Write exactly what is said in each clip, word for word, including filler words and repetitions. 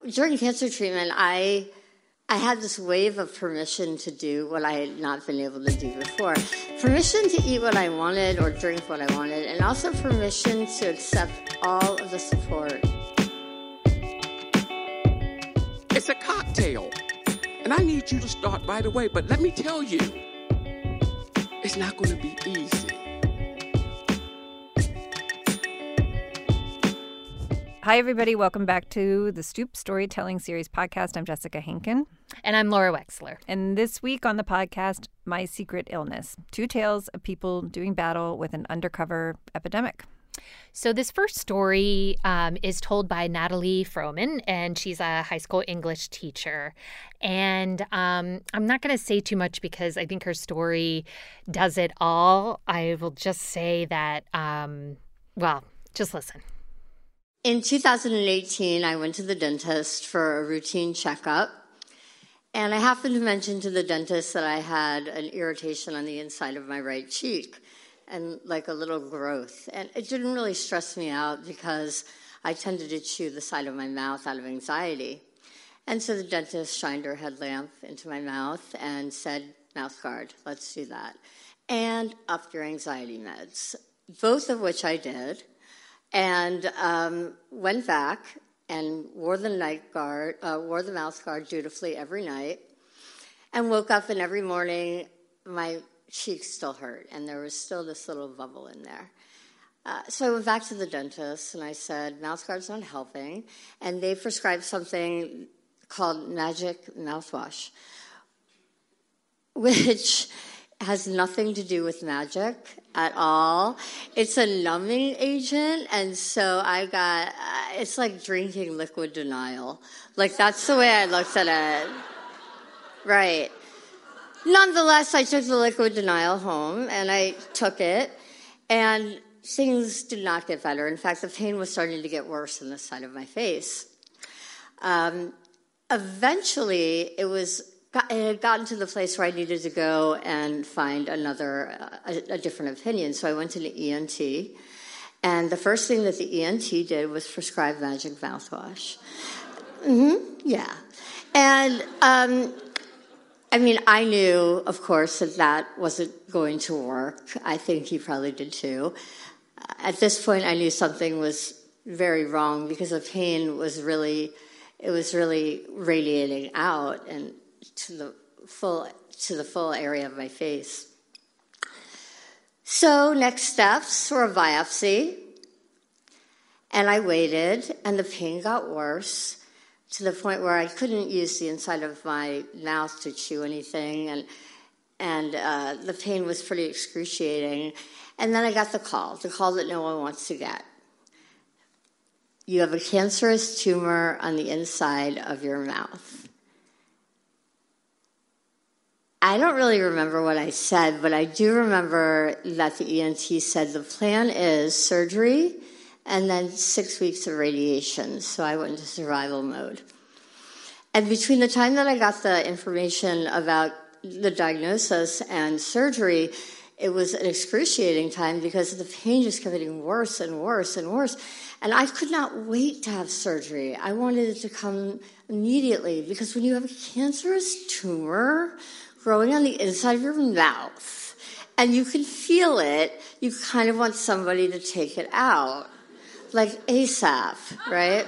during cancer treatment, I I had this wave of permission to do what I had not been able to do before. Permission to eat what I wanted or drink what I wanted, and also permission to accept all of the support. It's a cocktail, and I need you to start right away, but let me tell you, it's not going to be easy. Hi, everybody. Welcome back to the Stoop Storytelling Series podcast. I'm Jessica Henkin. And I'm Laura Wexler. And this week on the podcast, My Secret Illness. Two tales of people doing battle with an undercover epidemic. So this first story um, is told by Natalie Froman, and she's a high school English teacher. And um, I'm not going to say too much because I think her story does it all. I will just say that, um, well, just listen. In two thousand eighteen, I went to the dentist for a routine checkup, and I happened to mention to the dentist that I had an irritation on the inside of my right cheek and like a little growth. And it didn't really stress me out because I tended to chew the side of my mouth out of anxiety. And so the dentist shined her headlamp into my mouth and said, mouth guard, let's do that. And up your anxiety meds, both of which I did. And um, went back and wore the night guard, uh, wore the mouth guard dutifully every night, and woke up and every morning my cheeks still hurt, and there was still this little bubble in there. Uh, so I went back to the dentist, and I said, mouth guard's not helping, and they prescribed something called Magic Mouthwash, which has nothing to do with magic at all. It's a numbing agent, and so I got, uh, it's like drinking liquid denial. Like, that's the way I looked at it. Right. Nonetheless, I took the liquid denial home, and I took it, and things did not get better. In fact, the pain was starting to get worse on the side of my face. Um, eventually, it was It had gotten to the place where I needed to go and find another, uh, a, a different opinion. So I went to the E N T, and the first thing that the E N T did was prescribe Magic Mouthwash. Mm-hmm, yeah. And, um, I mean, I knew, of course, that that wasn't going to work. I think he probably did too. At this point, I knew something was very wrong because the pain was really, it was really radiating out, and to the full to the full area of my face. So next steps were a biopsy, and I waited, and the pain got worse to the point where I couldn't use the inside of my mouth to chew anything, and and uh, the pain was pretty excruciating. And then I got the call, the call that no one wants to get. You have a cancerous tumor on the inside of your mouth. I don't really remember what I said, but I do remember that the E N T said the plan is surgery and then six weeks of radiation. So I went into survival mode. And between the time that I got the information about the diagnosis and surgery, it was an excruciating time because the pain just kept getting worse and worse and worse. And I could not wait to have surgery. I wanted it to come immediately because when you have a cancerous tumor growing on the inside of your mouth, and you can feel it, you kind of want somebody to take it out, like ASAP, right?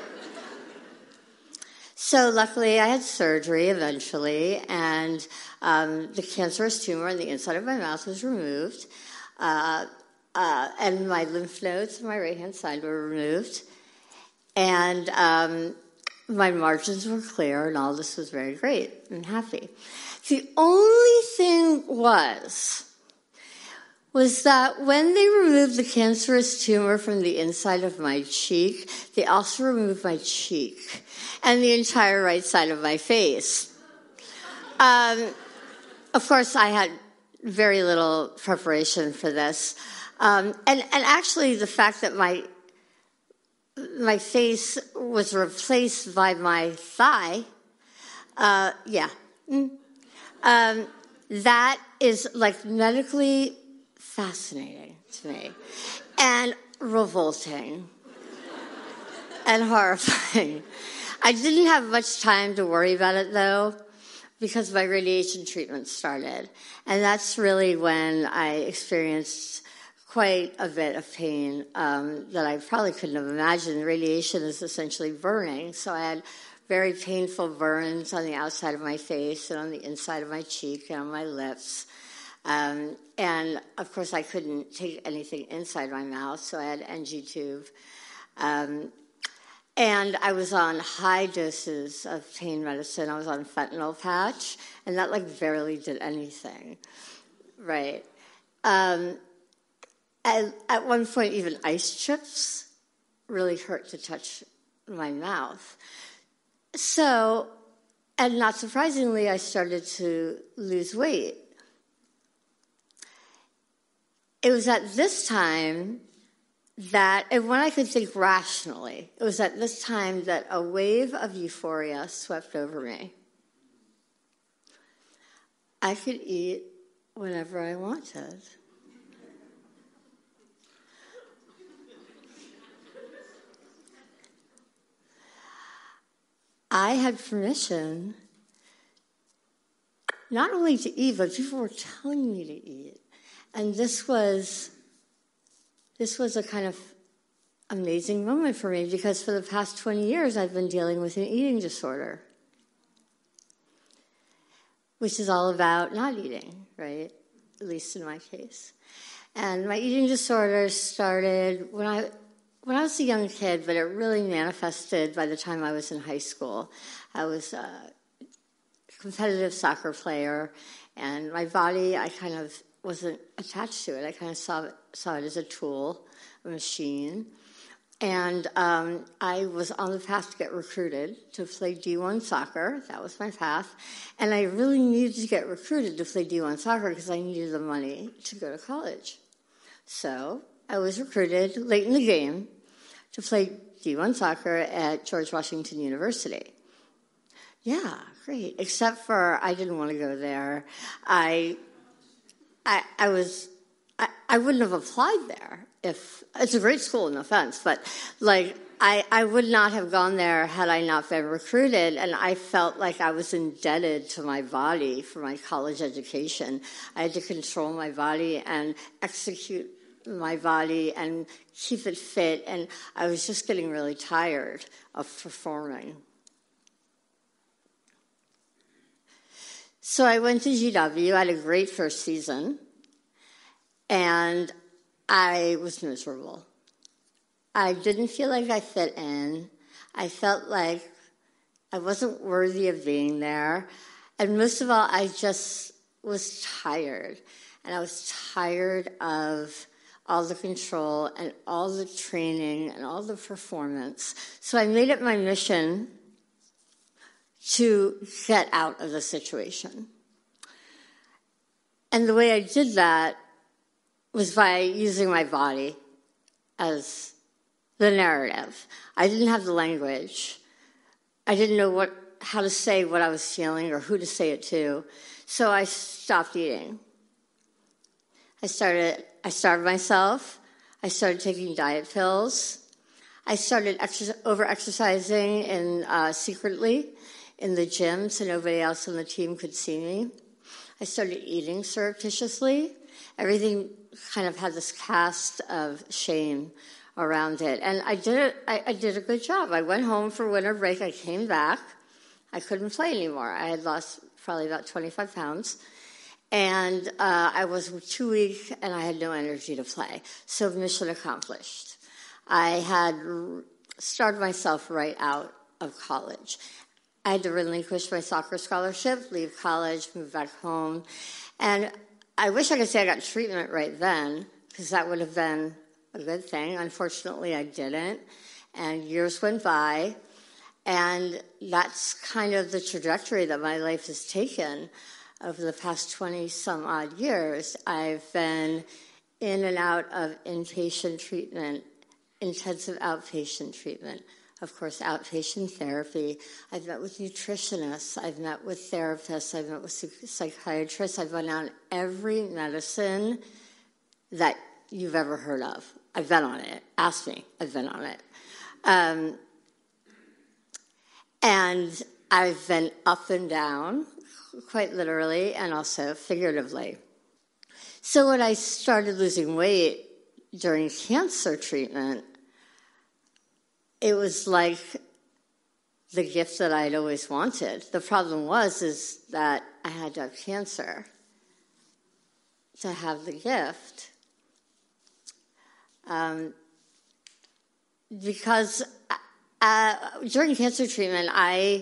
So luckily, I had surgery eventually, and um, the cancerous tumor on the inside of my mouth was removed, uh, uh, and my lymph nodes on my right-hand side were removed, and um, my margins were clear, and all this was very great and happy. The only thing was, was that when they removed the cancerous tumor from the inside of my cheek, they also removed my cheek and the entire right side of my face. Um, of course, I had very little preparation for this. Um, and, and actually, the fact that my my face was replaced by my thigh, uh, yeah. Mm. Um, that is like medically fascinating to me and revolting and horrifying. I didn't have much time to worry about it, though, because my radiation treatment started. And that's really when I experienced quite a bit of pain um, that I probably couldn't have imagined. Radiation is essentially burning, so I had very painful burns on the outside of my face and on the inside of my cheek and on my lips. Um, and, of course, I couldn't take anything inside my mouth, so I had N G tube. Um, and I was on high doses of pain medicine. I was on fentanyl patch, and that, like, barely did anything. Right. Um, and at one point, even ice chips really hurt to touch my mouth. So, and not surprisingly, I started to lose weight. It was at this time that, and when I could think rationally, it was at this time that a wave of euphoria swept over me. I could eat whatever I wanted. I had permission not only to eat, but people were telling me to eat. And this was, this was a kind of amazing moment for me because for the past twenty years I've been dealing with an eating disorder, which is all about not eating, right? At least in my case. And my eating disorder started when I when I was a young kid, but it really manifested by the time I was in high school. I was a competitive soccer player, and my body, I kind of wasn't attached to it. I kind of saw it, saw it as a tool, a machine. And um, I was on the path to get recruited to play D one soccer. That was my path. And I really needed to get recruited to play D one soccer because I needed the money to go to college. So I was recruited late in the game to play D one soccer at George Washington University. Yeah, great. Except for I didn't want to go there. I I, I was, I, I wouldn't have applied there if, it's a great school, no offense, but like, I, I would not have gone there had I not been recruited, and I felt like I was indebted to my body for my college education. I had to control my body and execute my body and keep it fit, and I was just getting really tired of performing. So I went to G W. I had a great first season, and I was miserable. I didn't feel like I fit in. I felt like I wasn't worthy of being there. And most of all, I just was tired. And I was tired of all the control and all the training and all the performance. So I made it my mission to get out of the situation. And the way I did that was by using my body as the narrative. I didn't have the language. I didn't know what how to say what I was feeling or who to say it to. So I stopped eating. I started, I starved myself. I started taking diet pills. I started exercise, over-exercising in, uh, secretly in the gym so nobody else on the team could see me. I started eating surreptitiously. Everything kind of had this cast of shame around it. And I did it, I, I did a good job. I went home for winter break. I came back. I couldn't play anymore. I had lost probably about twenty-five pounds. And uh, I was too weak, and I had no energy to play. So mission accomplished. I had starved myself right out of college. I had to relinquish my soccer scholarship, leave college, move back home. And I wish I could say I got treatment right then, because that would have been a good thing. Unfortunately, I didn't. And years went by, and that's kind of the trajectory that my life has taken over the past twenty-some-odd years. I've been in and out of inpatient treatment, intensive outpatient treatment, of course, outpatient therapy. I've met with nutritionists. I've met with therapists. I've met with psychiatrists. I've been on every medicine that you've ever heard of. I've been on it. Ask me. I've been on it. Um, And I've been up and down, quite literally, and also figuratively. So when I started losing weight during cancer treatment, it was like the gift that I'd always wanted. The problem was is that I had to have cancer to have the gift. Um, because uh, during cancer treatment, I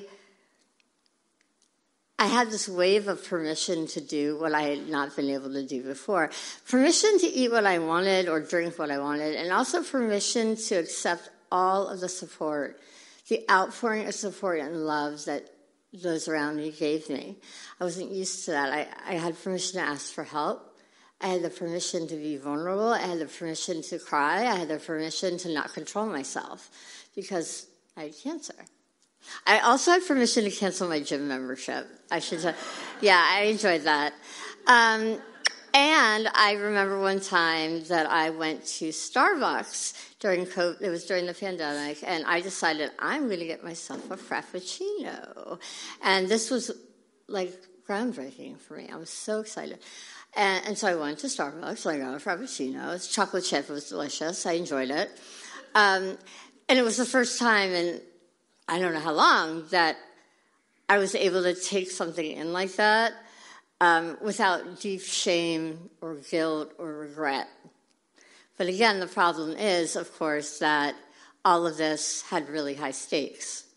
I had this wave of permission to do what I had not been able to do before. Permission to eat what I wanted or drink what I wanted, and also permission to accept all of the support, the outpouring of support and love that those around me gave me. I wasn't used to that. I, I had permission to ask for help. I had the permission to be vulnerable. I had the permission to cry. I had the permission to not control myself because I had cancer. I also had permission to cancel my gym membership. I should say, yeah, I enjoyed that. Um, and I remember one time that I went to Starbucks during COVID, it was during the pandemic, and I decided I'm going to get myself a Frappuccino. And this was like groundbreaking for me. I was so excited. And, and so I went to Starbucks, I got a Frappuccino. It was chocolate chip, it was delicious. I enjoyed it. Um, and it was the first time in I don't know how long that I was able to take something in like that um, without deep shame or guilt or regret. But again, the problem is, of course, that all of this had really high stakes.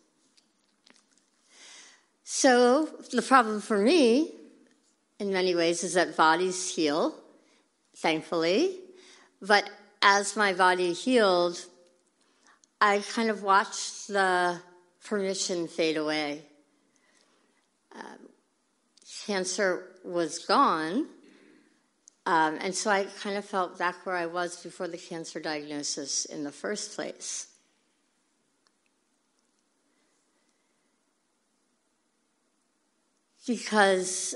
So the problem for me, in many ways, is that bodies heal, thankfully. But as my body healed, I kind of watched the permission fade away. Um, cancer was gone, um, and so I kind of felt back where I was before the cancer diagnosis in the first place. Because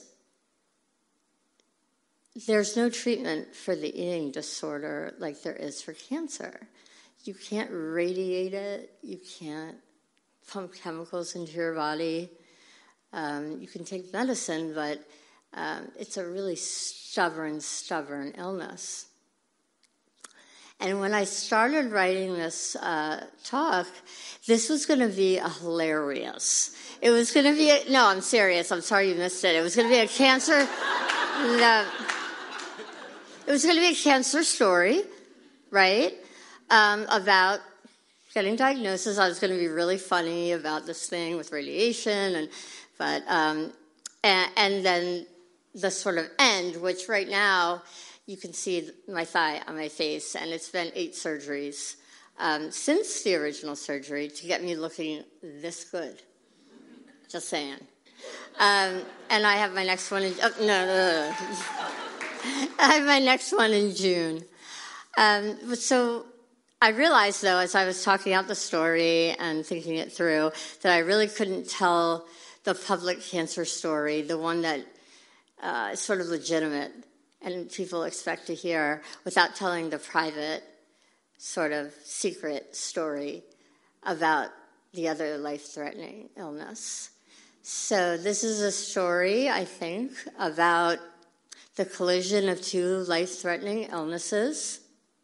there's no treatment for the eating disorder like there is for cancer. You can't radiate it. You can't pump chemicals into your body. Um, you can take medicine, but um, it's a really stubborn, stubborn illness. And when I started writing this uh, talk, this was going to be a hilarious. It was going to be, a, no, I'm serious. I'm sorry you missed it. It was going to be a cancer, no, it was going to be a cancer story, right, um, about getting diagnosis. I was going to be really funny about this thing with radiation, and but um, and, and then the sort of end, which right now you can see my thigh on my face, and it's been eight surgeries um, since the original surgery to get me looking this good. Just saying. Um, and I have my next one in oh, no, no, no. I have my next one in June. Um, so. I realized, though, as I was talking out the story and thinking it through, that I really couldn't tell the public cancer story, the one that uh, is sort of legitimate and people expect to hear, without telling the private, sort of secret story about the other life-threatening illness. So this is a story, I think, about the collision of two life-threatening illnesses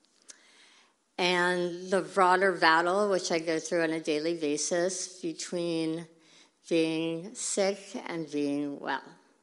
and the broader battle, which I go through on a daily basis, between being sick and being well.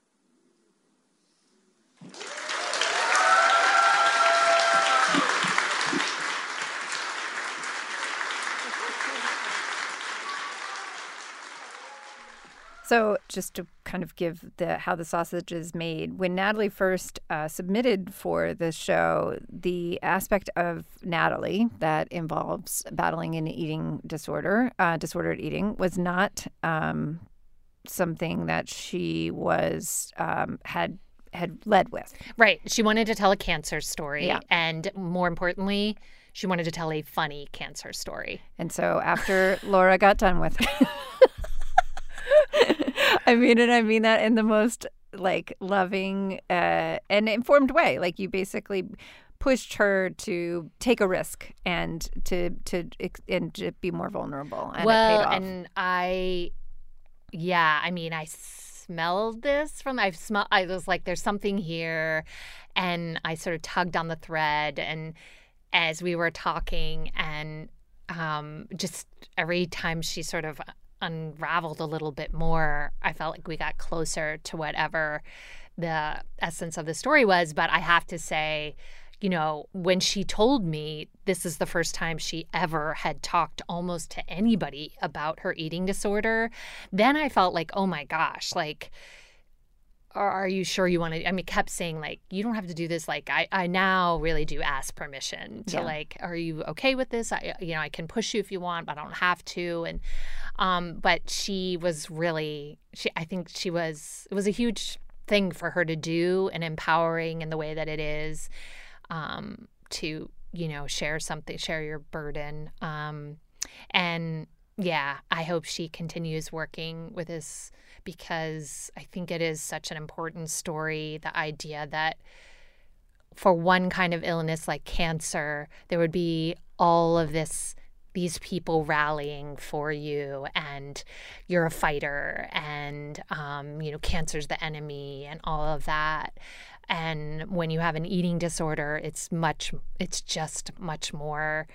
So just to kind of give the how the sausage is made, when Natalie first uh, submitted for the show, the aspect of Natalie that involves battling an eating disorder, uh, disordered eating, was not um, something that she was um, had had led with. Right. She wanted to tell a cancer story, yeah. and more importantly, she wanted to tell a funny cancer story. And so after Laura got done with her. I mean, and I mean that in the most, like, loving uh, and informed way. Like, you basically pushed her to take a risk and to to and to be more vulnerable. And well, it paid off. and I yeah, I mean, I smelled this from, I've smelled, I was like, there's something here. And I sort of tugged on the thread. And as we were talking, and um, just every time she sort of unraveled a little bit more, I felt like we got closer to whatever the essence of the story was. But I have to say, you know, when she told me this is the first time she ever had talked almost to anybody about her eating disorder, then I felt like, oh my gosh, like, are you sure you want to? I mean, kept saying, like, you don't have to do this. Like, I, I now really do ask permission to, yeah. like, are you okay with this? I, you know, I can push you if you want, but I don't have to. And, um, but she was really, she, I think she was, it was a huge thing for her to do, and empowering in the way that it is, um, to, you know, share something, share your burden. Um, and yeah, I hope she continues working with this, because I think it is such an important story, the idea that for one kind of illness like cancer, there would be all of this, these people rallying for you, and you're a fighter, and, um, you know, cancer's the enemy, and all of that. And when you have an eating disorder, it's much, it's just much more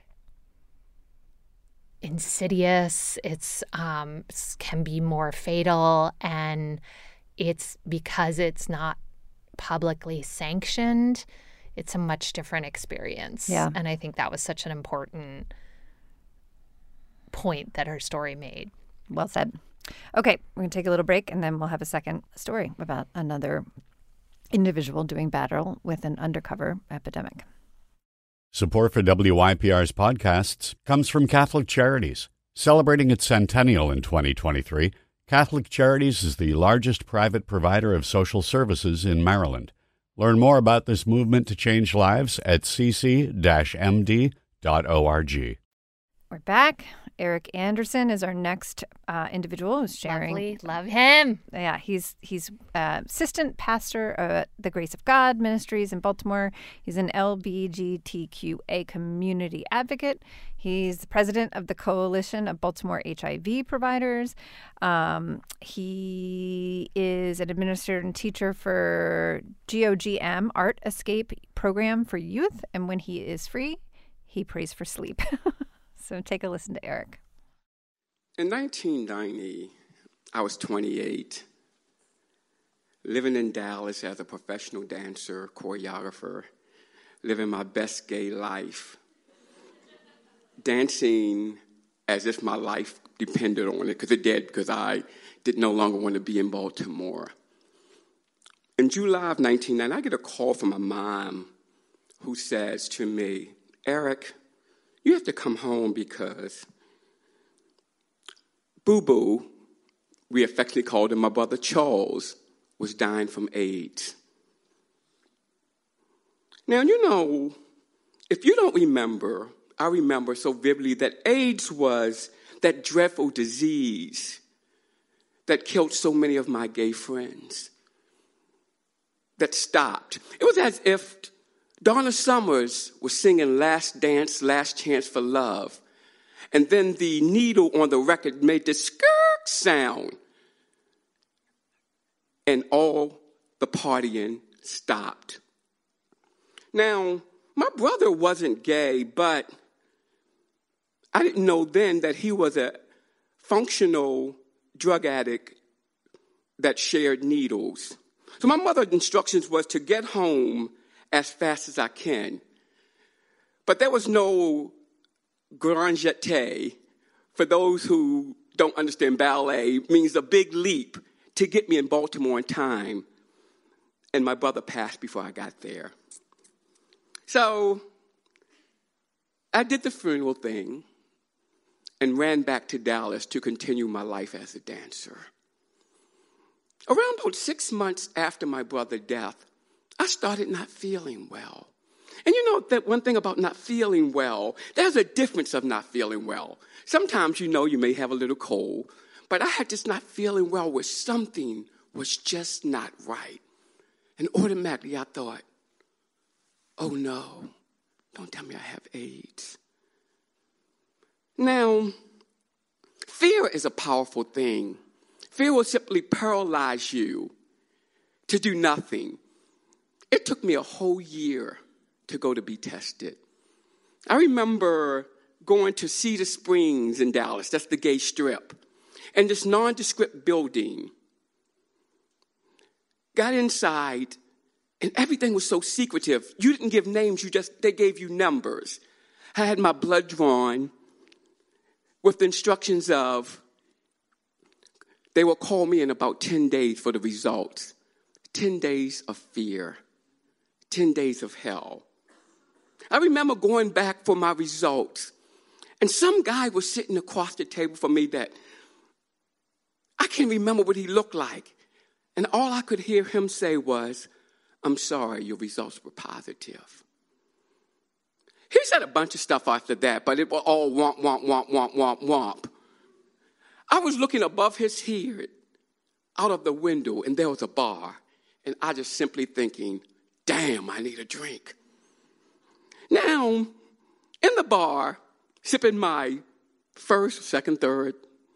insidious. It's um can be more fatal, and it's because it's not publicly sanctioned, it's a much different experience. Yeah. And I think that was such an important point that her story made. Well said. Okay, we're going to take a little break, and then we'll have a second story about another individual doing battle with an undercover epidemic. Support for W Y P R's podcasts comes from Catholic Charities. Celebrating its centennial in twenty twenty-three, Catholic Charities is the largest private provider of social services in Maryland. Learn more about this movement to change lives at c c dash m d dot org. We're back. Eric Anderson is our next uh, individual who's sharing. Lovely. Love him. Yeah, he's he's uh, assistant pastor at the Grace of God Ministries in Baltimore. He's an L G B T Q A community advocate. He's the president of the Coalition of Baltimore H I V Providers. Um, he is an administrator and teacher for G O G M, Art Escape Program for Youth. And when he is free, he prays for sleep. So take a listen to Eric. In nineteen ninety, I was twenty-eight, living in Dallas as a professional dancer, choreographer, living my best gay life, dancing as if my life depended on it, because it did, because I did no longer want to be in Baltimore. In July of nineteen ninety, I get a call from my mom who says to me, Eric, you have to come home because Boo-Boo, we affectionately called him my brother Charles, was dying from AIDS. Now, you know, if you don't remember, I remember so vividly that AIDS was that dreadful disease that killed so many of my gay friends, that stopped. It was as if Donna Summers was singing Last Dance, Last Chance for Love. And then the needle on the record made this skirk sound. And all the partying stopped. Now, my brother wasn't gay, but I didn't know then that he was a functional drug addict that shared needles. So my mother's instructions was to get home as fast as I can. But there was no grand jeté. For those who don't understand ballet, means a big leap to get me in Baltimore in time. And my brother passed before I got there. So I did the funeral thing and ran back to Dallas to continue my life as a dancer. Around about six months after my brother's death, I started not feeling well. And you know that one thing about not feeling well, there's a difference of not feeling well. Sometimes you know you may have a little cold, but I had just not feeling well where something was just not right. And automatically I thought, oh no, don't tell me I have AIDS. Now, fear is a powerful thing. Fear will simply paralyze you to do nothing. It took me a whole year to go to be tested. I remember going to Cedar Springs in Dallas, that's the gay strip, and this nondescript building. Got inside, and everything was so secretive. You didn't give names, you just, they gave you numbers. I had my blood drawn with the instructions of, they will call me in about ten days for the results. ten days of fear. ten days of hell. I remember going back for my results, and some guy was sitting across the table from me that I can't remember what he looked like. And all I could hear him say was, "I'm sorry, your results were positive." He said a bunch of stuff after that, but it was all womp, womp, womp, womp, womp, womp. I was looking above his head out of the window, and there was a bar, and I just simply thinking, damn, I need a drink. Now, in the bar, sipping my first, second, third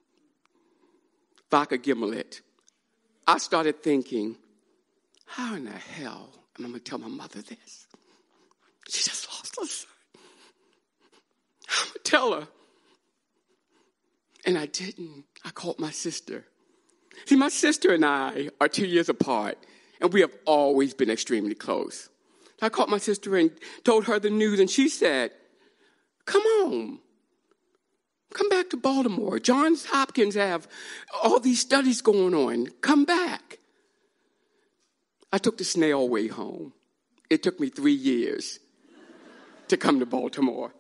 vodka gimlet, I started thinking, how in the hell am I going to tell my mother this? She just lost her son. I'm going to tell her. And I didn't. I called my sister. See, my sister and I are two years apart, and we have always been extremely close. I called my sister and told her the news, and she said, come home. Come back to Baltimore. Johns Hopkins have all these studies going on. Come back. I took the snail way home. It took me three years to come to Baltimore.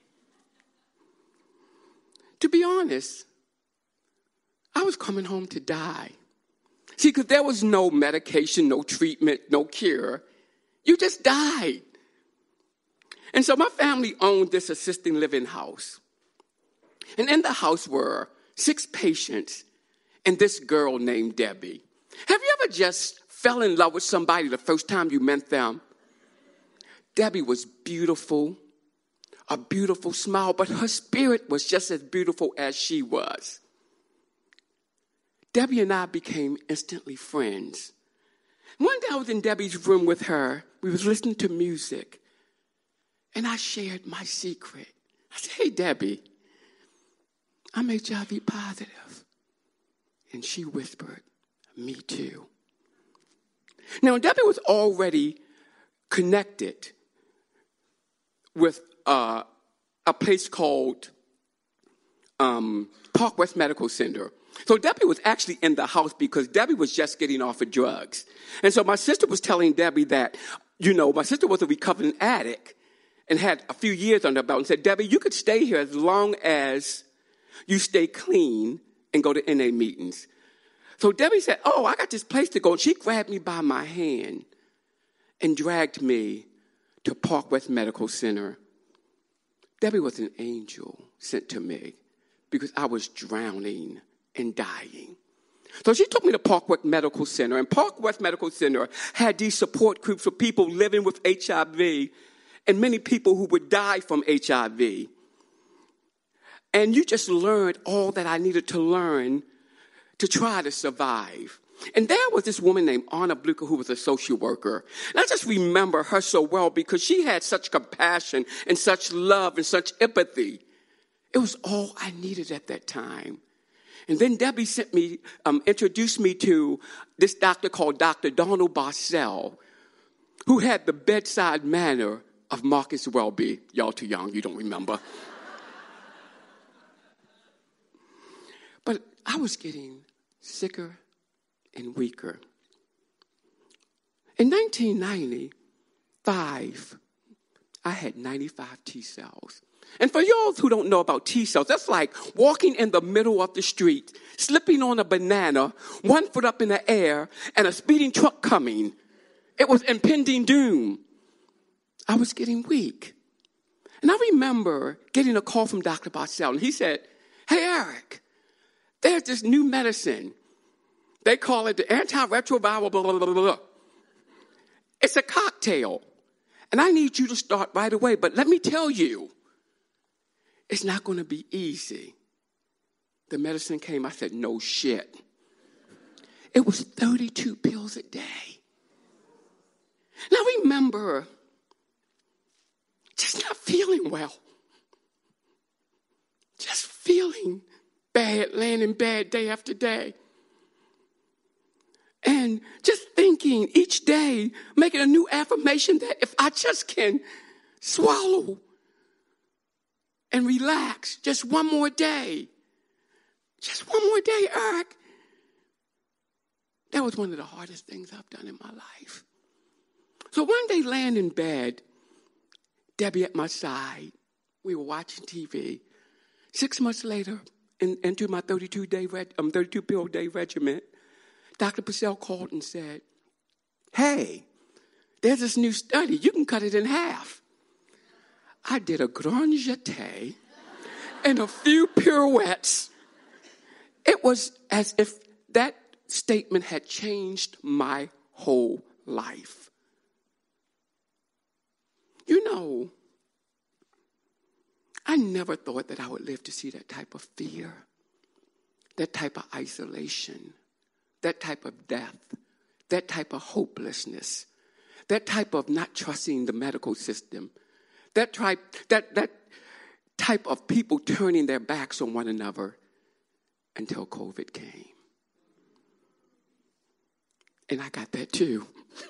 To be honest, I was coming home to die. See, because there was no medication, no treatment, no cure. You just died. And so my family owned this assisted living house. And in the house were six patients and this girl named Debbie. Have you ever just fell in love with somebody the first time you met them? Debbie was beautiful, a beautiful smile, but her spirit was just as beautiful as she was. Debbie and I became instantly friends. One day I was in Debbie's room with her. We was listening to music, and I shared my secret. I said, hey, Debbie, I'm H I V positive. And she whispered, me too. Now, Debbie was already connected with uh, a place called um, Park West Medical Center. So Debbie was actually in the house because Debbie was just getting off of drugs. And so my sister was telling Debbie that, you know, my sister was a recovering addict and had a few years under her belt and said, Debbie, you could stay here as long as you stay clean and go to N A meetings. So Debbie said, oh, I got this place to go. And she grabbed me by my hand and dragged me to Park West Medical Center. Debbie was an angel sent to me because I was drowning and dying. So she took me to Park West Medical Center, and Park West Medical Center had these support groups for people living with H I V and many people who would die from H I V. And you just learned all that I needed to learn to try to survive. And there was this woman named Anna Blucher who was a social worker. And I just remember her so well because she had such compassion and such love and such empathy. It was all I needed at that time. And then Debbie sent me, um, introduced me to this doctor called Doctor Donald Barcel, who had the bedside manner of Marcus Welby. Y'all too young, you don't remember. But I was getting sicker and weaker. In nineteen ninety-five, I had ninety-five T cells. And for y'all who don't know about T cells, that's like walking in the middle of the street, slipping on a banana, one foot up in the air, and a speeding truck coming. It was impending doom. I was getting weak. And I remember getting a call from Doctor Barcel, and he said, hey, Eric, there's this new medicine. They call it the antiretroviral blah, blah, blah, blah. It's a cocktail. And I need you to start right away. But let me tell you, it's not going to be easy. The medicine came. I said, no shit. it was thirty-two pills a day. Now remember, just not feeling well. Just feeling bad, laying in bed day after day. And just thinking each day, making a new affirmation that if I just can swallow and relax just one more day, just one more day, Eric. That was one of the hardest things I've done in my life. So one day laying in bed, Debbie at my side, we were watching T V. Six months later, in, into my thirty-two day, um, thirty-two pill day regimen, Doctor Purcell called and said, hey, there's this new study. You can cut it in half. I did a grand jeté and a few pirouettes. It was as if that statement had changed my whole life. You know, I never thought that I would live to see that type of fear, that type of isolation, that type of death, that type of hopelessness, that type of not trusting the medical system, that type, that, that type of people turning their backs on one another until COVID came. And I got that too.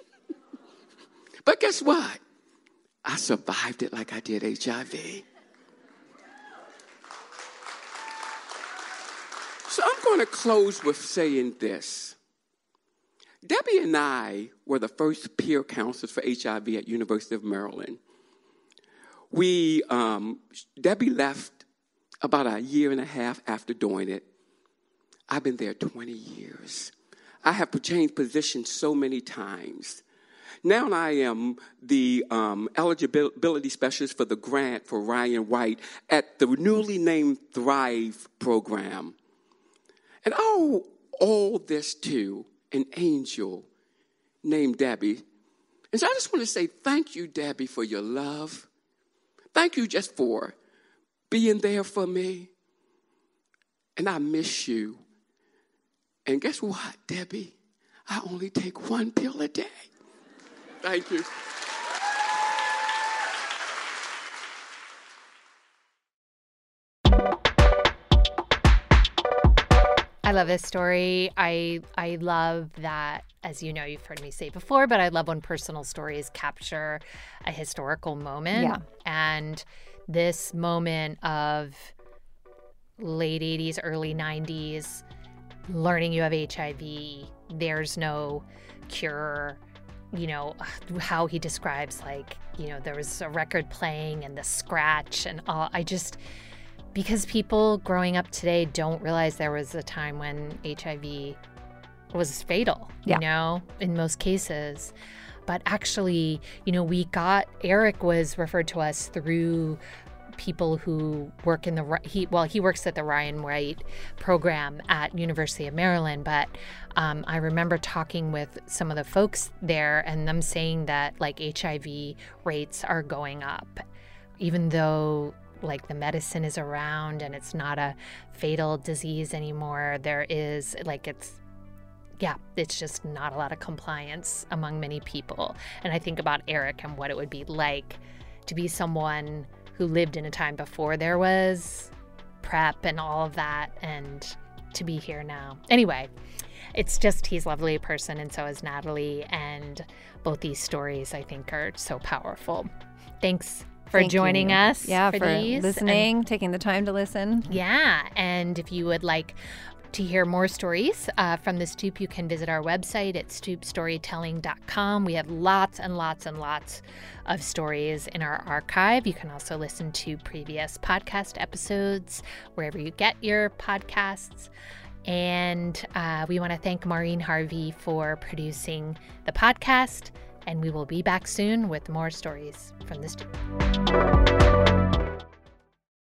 But guess what? I survived it like I did H I V. So I'm going to close with saying this. Debbie and I were the first peer counselors for H I V at University of Maryland. We, um, Debbie left about a year and a half after doing it. I've been there twenty years. I have changed positions so many times. Now I am the um, eligibility specialist for the grant for Ryan White at the newly named Thrive program. And I owe all this to an angel named Debbie. And so I just want to say thank you, Debbie, for your love. Thank you just for being there for me. And I miss you. And guess what, Debbie? I only take one pill a day. Thank you. I love this story. I I love that, as you know, you've heard me say before, but I love when personal stories capture a historical moment. Yeah. And this moment of late eighties, early nineties, learning you have H I V, there's no cure, you know, how he describes, like, you know, there was a record playing and the scratch and all. I just... Because people growing up today don't realize there was a time when H I V was fatal, yeah. you know, in most cases. But actually, you know, we got, Eric was referred to us through people who work in the, he well, he works at the Ryan White program at University of Maryland. But um, I remember talking with some of the folks there and them saying that, like, H I V rates are going up, even though, like, the medicine is around and it's not a fatal disease anymore. There is, like, it's, yeah, it's just not a lot of compliance among many people. And I think about Eric and what it would be like to be someone who lived in a time before there was PrEP and all of that, and to be here now. Anyway, it's just, he's a lovely person, and so is Natalie. And both these stories, I think, are so powerful. Thanks for Thank joining you. us yeah, for, for these. listening, And, taking the time to listen. yeah, and if you would like to hear more stories uh, from the Stoop, you can visit our website at stoop storytelling dot com. We have lots and lots and lots of stories in our archive. You can also listen to previous podcast episodes wherever you get your podcasts. And uh, we want to thank Maureen Harvey for producing the podcast. And we will be back soon with more stories from the Stoop.